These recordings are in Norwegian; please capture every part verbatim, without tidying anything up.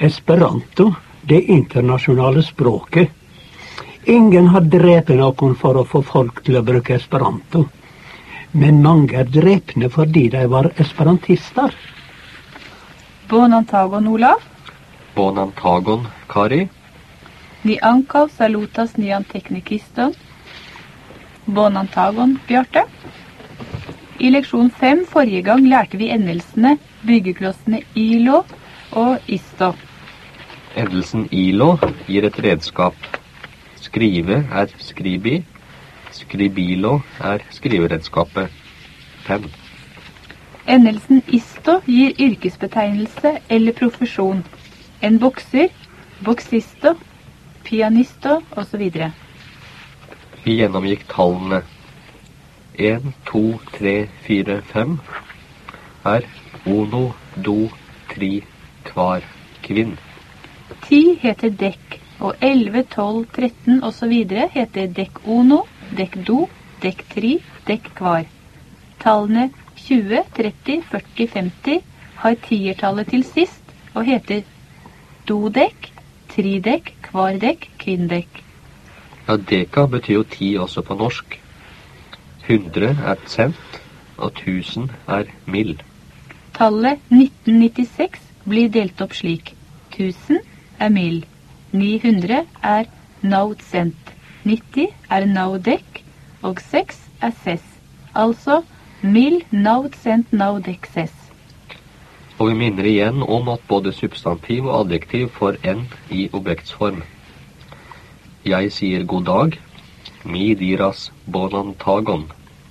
Esperanto, det internasjonale språket. Ingen har drept noen for å få folk til å bruke esperanto. Men mange er drepne fordi de var esperantister. Bonantagon, Olav. Bonantagon, Kari. Ni ankav salutas nian teknikiston. Bonantagon, Bjarte. I leksjon fem forrige gang lærte vi endelsene, byggeklossene ilo og isto. Endelsen ilo gir et redskap. Skrive er skribi. Skribilo er skriveredskapet. Penn. Endelsen isto gir yrkesbetegnelse eller profesjon. En bokser, boksisto, pianisto og så videre. Vi gjennomgikk tallene. En, to, tre, fire, fem er uno, do, tri, kvar, kvinn. Ti heter dekk, og elleve, tolv, tretten og så videre heter dekk uno, dekk do, dekk tri, dekk kvar. Tallene tjue, tretti, førti, femti har tiertallet til sist og heter dodekk, tridekk, kvardekk, kvinndekk. Ja, deka betyr jo ti også på norsk. Hundre er cent, og tusen er mill. Tallet nitten nittiseks blir delt opp slik. Tusen er mill. ni hundre er naud cent. nitti er naudekk, og seks er sess. Altså mill, naud cent, naudekk, sess. Og vi minner igjen om at både substantiv og adjektiv får n i objektsform. Jeg sier god dag. Mi diras bonantagon.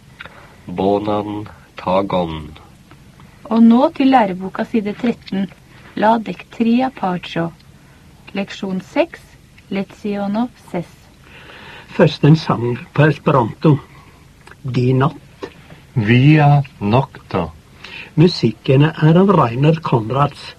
Bonantagon. Og nå til læreboka side tretten. La dekk tria parcho. Leksjon seks. Leziono ses. Først en sang på esperanto. Di natt. Via nocta. Musikken er av Rainer Konrads.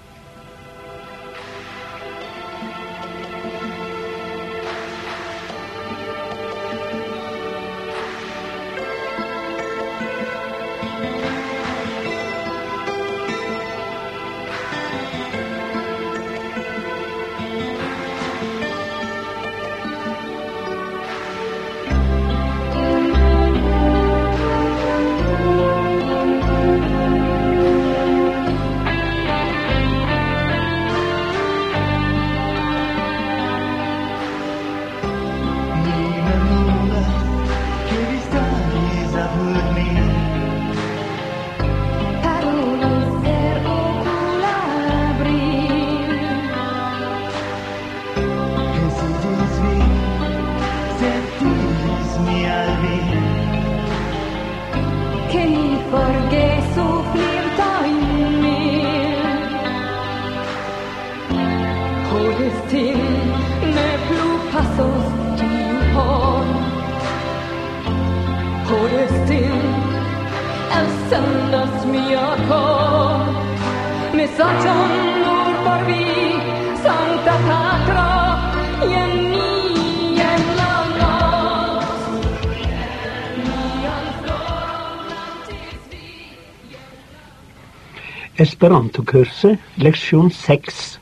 Esperanto-kurset, leksjon seks.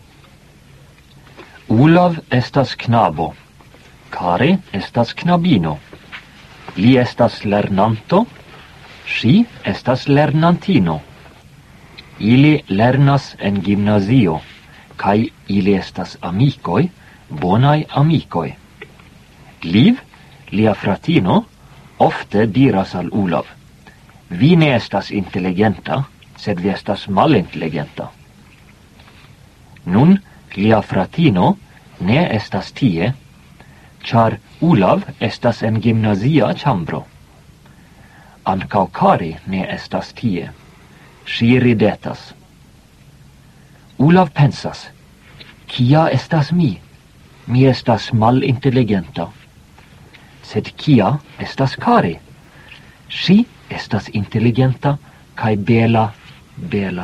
Olav estas knabo. Kari estas knabino. Li estas lernanto. Si estas lernantino. Ili lernas en gimnazio, kai ili estas amikoj, bonaj amikoj. Liv, lia fratino, ofte diras al Olav: Vi ne estas intelligenta, sed vi estas malintelligenta. Nun, lia fratino ne estas tie, char Olav estas en gimnazia chambro. Ancau Kari ne estas tie. Si ridetas. Olav pensas: Kia estas mi? Mi estas malintelligenta. Sed kia estas Kari? Si estas intelligenta kai bela bela.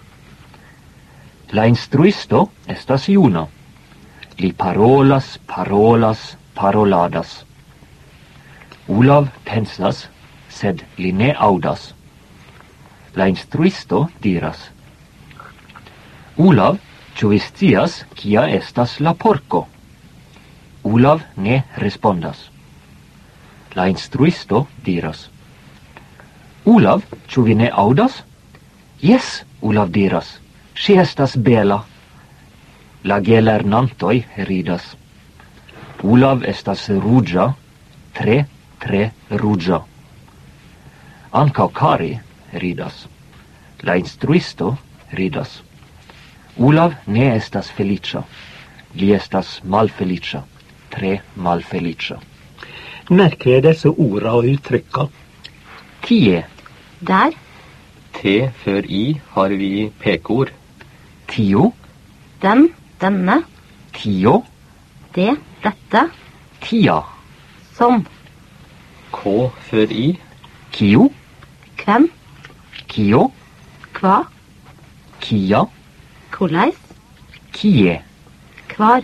La instruisto estas juna. Li parolas, parolas, paroladas. Olav pensas, sed li ne audas. La instruisto diras: Olav, Ĉu vi scias kia estas la porko? Olav ne respondas. La instruisto diras. Olav, ĉu vi ne aŭdas? Jes, Olav diras. Ŝi estas bela. La gelernantoj ridas. Olav estas ruĝa, tre, tre ruĝa. Ankaŭ Kari ridas. La instruisto ridas. Olav ne estas feliĉa. Li estas malfeliĉa. Tre malfeliĉa. Merker jeg disse orda og uttrykka? Tie. Der. T før i har vi pekord. Tio. Den, denne. Tio. Det, dette. Tia. Som. K før i. Kio. Hvem. Kio. Hva. Kia. Hvorleis. Kie. Hvar.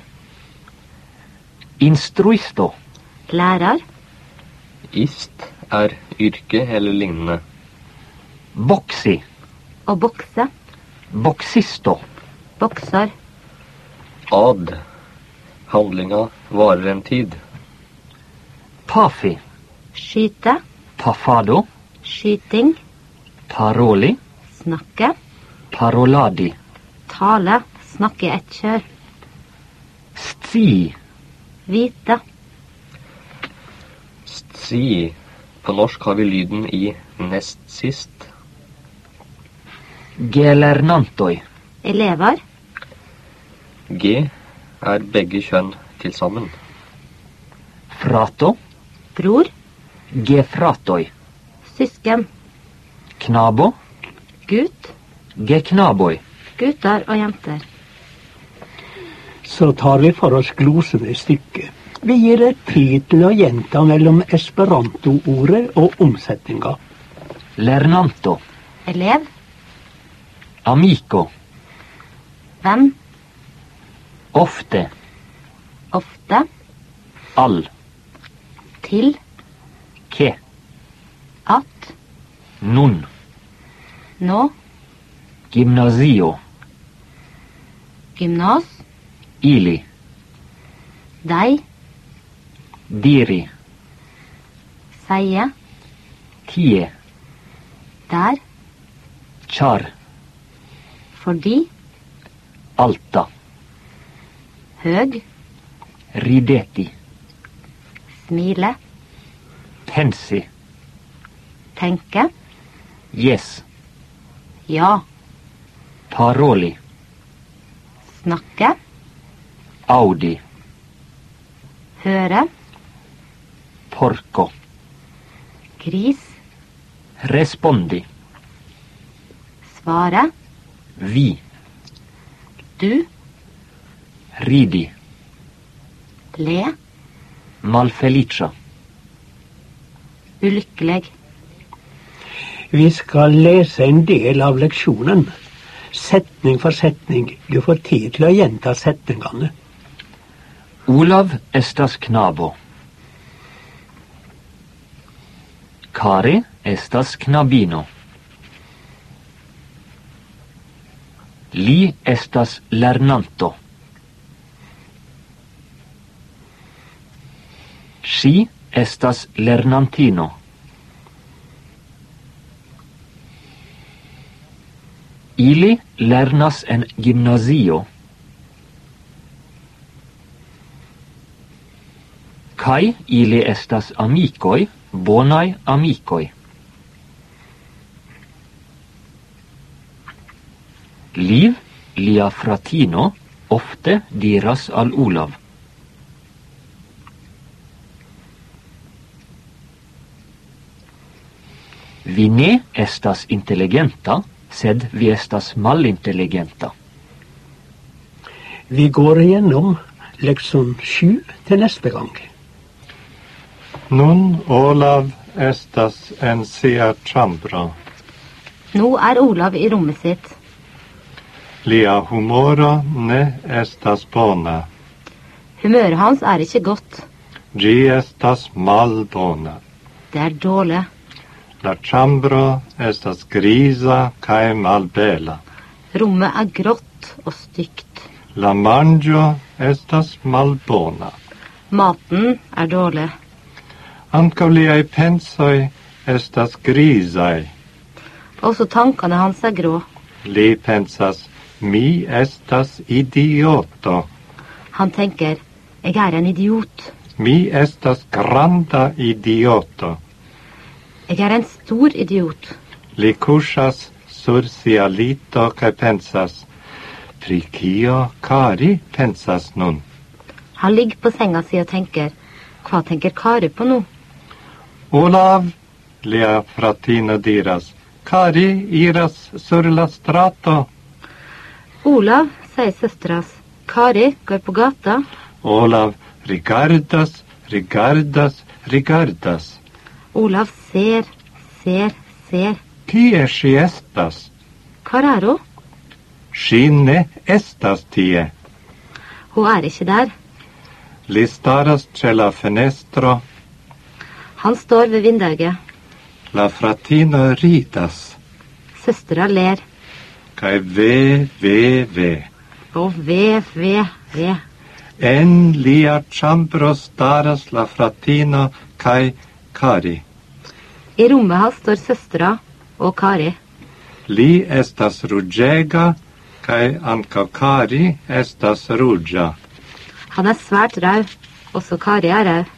Instruisto. Lærer. Ist er yrke eller lignende. Boksi. Å bokse. Boksisto. Bokser. Ad. Handlinga varer en tid. Pafi. Skyte. Pafado. Skyting. Paroli. Snakke. Paroladi. Tale. Snakke ett kjør. Sti. Vite. Si. På norsk har vi lyden i nest sist. Gelernantoi. Elever. G er begge kjønn til sammen. Frato. Bror. Gefratoi. Søsken. Knabo. Gutt. Geknaboi. Gutter og jenter. Så tar vi for oss glosene i stykket. Vi gir det tid til å gjenta mellom esperanto-ordet og omsetninga. Lernanto. Elev. Amico. Venn. Ofte. Ofte. All. Til. Ke. At. Nun. Nå. Gymnasio. Gymnas. Ili. Deg. Diri. Seie. Tie. Der. Char. Fordi. Alta. Høg. Rideti. Smile. Pensi. Tenke. Yes. Ja. Paroli. Snakke. Audi. Høre. Porco. Gris. Respondi. Svare. Vi. Du. Ridi. Le. Malfelicia. Ulykkelig. Vi skal lese en del av leksjonen. Setning for setning. Du får tid til å gjenta setningene. Olav estas knabo. Kari estas knabino. Li estas lernanto. Ŝi estas lernantino. Ili lernas en gimnazio. Kai ili estas amikoj, bonaj amikoj. Liv, lia fratino, ofte diras al Olav. Vi ne estas intelligenta, sed vi estas malintelligenta. Vi går igjennom leksjon sju til neste gang. Nun Olav estas en sia ĉambro. Nå er Olav i rommet sitt. Lia humoro ne estas bona. Humøret hans er ikke godt. Ĝi estas malbona. Det er dårlig. La ĉambro estas griza kaj malbela. Rommet er grått og stygt. La manjo estas malbona. Maten er dårlig. Ankaŭ liaj pensoj estas grisaj. Også tankene hans er grå. Li pensas, mi estas idioto. Han tenker, jeg er en idiot. Mi estas granda idioto. Jeg er en stor idiot. Li kuŝas sur sia lito kaj pensas, pri kio Kari pensas nun. Han ligger på senga si og tenker, hva tenker Kari på nå? Olav, lia fratino diras, Kari iras sur la strato. Olav, sier søstras, Kari går på gata. Olav rigardas, rigardas, rigardas. Olav ser, ser, ser. Kie ŝi estas? Hvor er hun? Ŝi ne estas tie. Hun er ikke der. Li staras ĉe la fenestro. Han står ved vinduet. La fratino ridas. Søstera ler. Kaj ve, ve, ve. Og ve, ve, ve. En lia ĉambro staras la fratino kaj Kari. I rommet hans står søstera og Kari. Li estas ruĝega, kaj ankaŭ Kari estas ruĝa. Han er svært rød, også Kari er rød.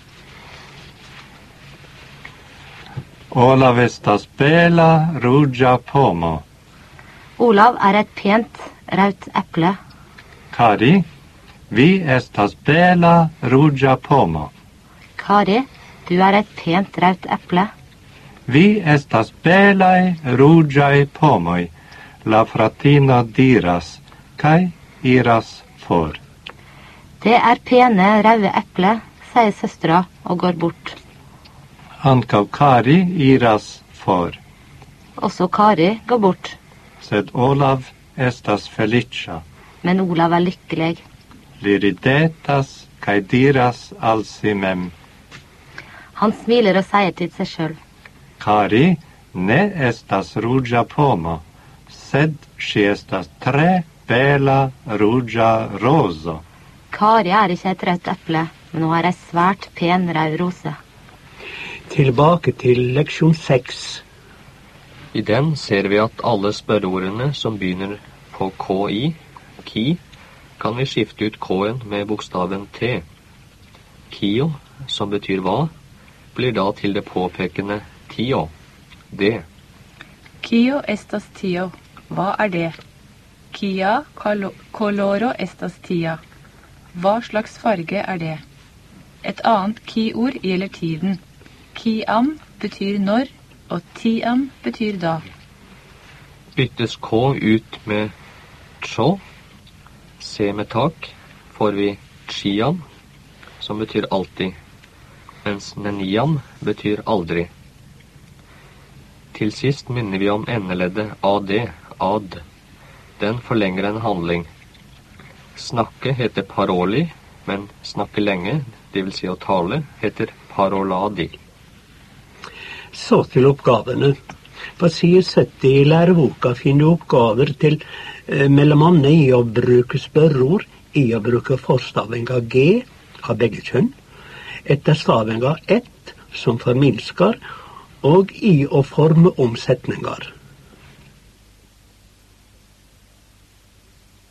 Olav estas bela ruĝa pomo. Olav er et pent, rødt eple. Kari, vi estas bela ruĝa pomo. Kari, du er et pent, rødt eple. Vi estas belaj ruĝaj pomoj, la fratino diras, kaj iras for. Det er pene, røde eple, sier søstera og går bort. Ankaŭ Kari iras for, Også Kari går bort, sed Olav estas feliĉa. men Olav er lykkelig. Li ridetas kaj diras al si mem. Han smiler og sier til seg selv. Kari ne estas ruĝa pomo, sed ŝi estas tre bela ruĝa rozo. Kari er ikke et rødt eple, men hun er en svært pen rød rose. Tilbake til leksjon seks. I den ser vi at alle spørreordene som begynner på ki, ki, kan vi skifte ut k-en med bokstaven t. Kio, som betyr hva, blir da til det påpekende tio, det. Kio estas tio. Hva er det? Kia coloro estas tia. Hva slags farge er det? Et annet ki-ord gjelder tiden. Kiam betyr når, og tiam betyr da. Byttes k ut med tjo, se med tak, får vi chiam, som betyr alltid, mens neniam betyr aldri. Til sist minner vi om endeleddet ad, ad. Den forlenger en handling. Snakke heter paroli, men snakke lenge, det vil si å tale, heter paroladi. Så til oppgavene. På side sytti i læreboka finner du oppgaver til eh, mellom annet i å bruke spørreord, i å bruke forstavinga G av begge kjønn, etter stavinga ett som forminsker, og i å forme omsetninger.